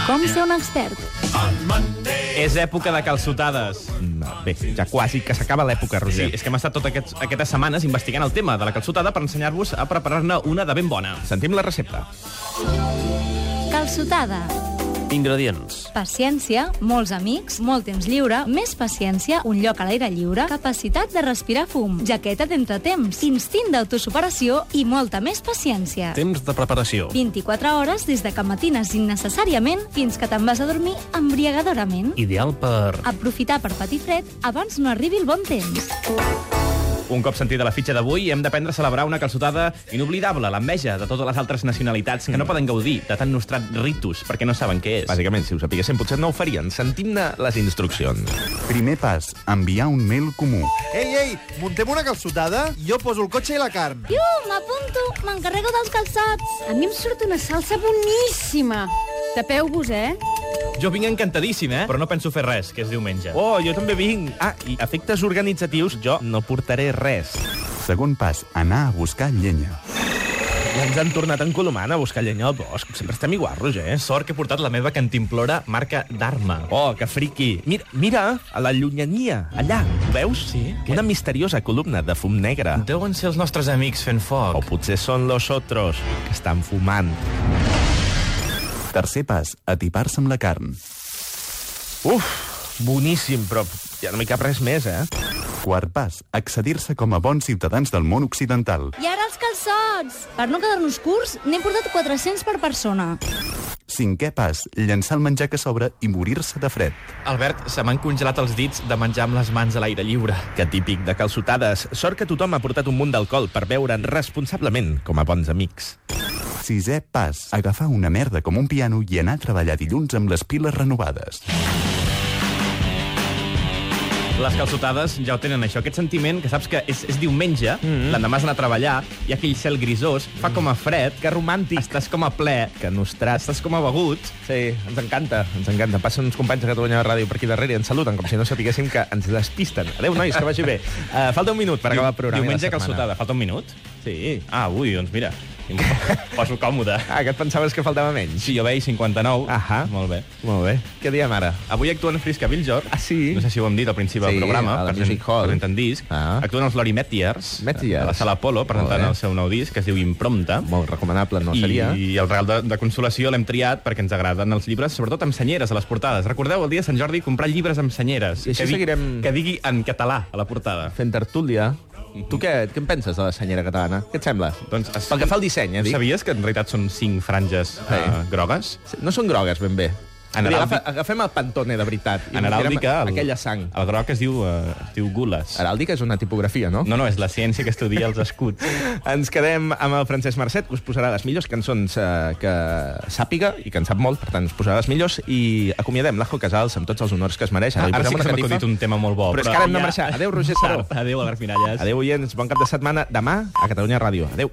Com ser un expert. És època de calçotades. Bé, ja quasi que s'acaba l'època, Roger. Sí, és que hem estat totes aquestes setmanes investigant el tema de la calçotada per ensenyar-vos a preparar-ne una de ben bona. Sentim la recepta. Calçotada. Ingredients. Paciència, molts amics, molt temps lliure, més paciència, un lloc a l'aire lliure, capacitat de respirar fum, jaqueta d'entretemps, instint d'autosuperació i molta més paciència. Temps de preparació. 24 hores des de que matines innecessàriament fins que te'n vas a dormir embriagadorament. Ideal per... Aprofitar per patir fred abans no arribi el bon temps. Un cop sentida la fitxa d'avui, hem d'aprendre a celebrar una calçotada inoblidable, l'enveja de totes les altres nacionalitats que no poden gaudir de tan nostrat ritus perquè no saben què és. Bàsicament, si ho sapiguessin, potser no ho farien. Sentim-ne les instruccions. Primer pas, enviar un mail comú. Ei, muntem una calçotada? Jo poso el cotxe i la carn. M'apunto, m'encarrego dels calçats. A mi em surt una salsa boníssima. Tapeu-vos, Jo vinc encantadíssim, però no penso fer res, que és diumenge. Oh, jo també vinc. I efectes organitzatius, jo no portaré res. Segon pas, anar a buscar llenya. Ja ens han tornat encolomant a buscar llenya al bosc. Sempre estem igual, Roger. Sort que he portat la meva cantimplora marca Dharma. Oh, que friqui. Mira, a la llunyania, allà. Veus? Sí? Una misteriosa columna de fum negre. Deuen ser els nostres amics fent foc. O potser són los otros, que estan fumant. Tercer pas, atipar-se amb la carn. Boníssim, però ja no m'hi cap res més, Quart pas, accedir-se com a bons ciutadans del món occidental. I ara els calçots! Per no quedar-nos curts, n'hem portat 400 per persona. Cinquè pas, llançar el menjar que sobra i morir-se de fred. Albert, se m'han congelat els dits de menjar amb les mans a l'aire lliure. Que típic de calçotades. Sort que tothom ha portat un munt d'alcohol per beure responsablement, com a bons amics. Sisè pas, agafar una merda com un piano i anar a treballar dilluns amb les piles renovades. Les calçotades ja ho tenen, això. Aquest sentiment que saps que és diumenge, l'endemà has d'anar a treballar, hi ha aquell cel grisós, fa com a fred, Que romàntic. estàs com a ple, Que nostrat. estàs com a begut. Sí, ens encanta, ens encanta. Passen uns companys de Catalunya Ràdio per aquí darrere i ens saluden, com si no sapiguéssim que ens despisten. Adéu, nois, que vagi bé. Falta un minut per acabar el programa. Diumenge de la setmana. calçotada. Falta un minut? Sí. Ui, doncs mira, em poso còmode. Que et pensaves que faltava menys? Sí, jo veia 59. Molt bé. Molt bé. Què diem ara? Avui actuen Friska Biljor. Sí? No sé si ho hem dit al principi del Sí, programa. a la Music Hall. Presenten disc. Actuen els Lori Metiers. Metiers. A la Sala Apollo, presentant el seu nou disc, que es diu Imprompta. Molt recomanable, no seria? I el regal de consolació l'hem triat perquè ens agraden els llibres, sobretot amb senyeres a les portades. Recordeu el dia de Sant Jordi comprar llibres amb senyeres. I així seguirem... Que digui en català a la portada. Fent tertúlia. Tu què en penses de la senyera catalana? Què et sembla? Doncs, Pel que fa al disseny, dic. Sabies que en realitat són 5 franges grogues? No són grogues, ben bé. En heràldica- Agafem el Pantone, de veritat. I En heràldica, aquella sang. El groc es diu gules. Heràldica és una tipografia, no? No, és la ciència que estudia els escuts. Ens quedem amb el Francesc Marcet, que us posarà les millors cançons que sàpiga i que en sap molt, per tant, us posarà les millors, i acomiadem l'Ajo Casals amb tots els honors que es mereix. Ara sí que s'ha m'acudit un tema molt bo. Però és que ara hem de marxar. Adéu, Roger Saró. Adéu, Albert Miralles. Adéu, oients. Bon cap de setmana. Demà a Catalunya Ràdio. Adéu.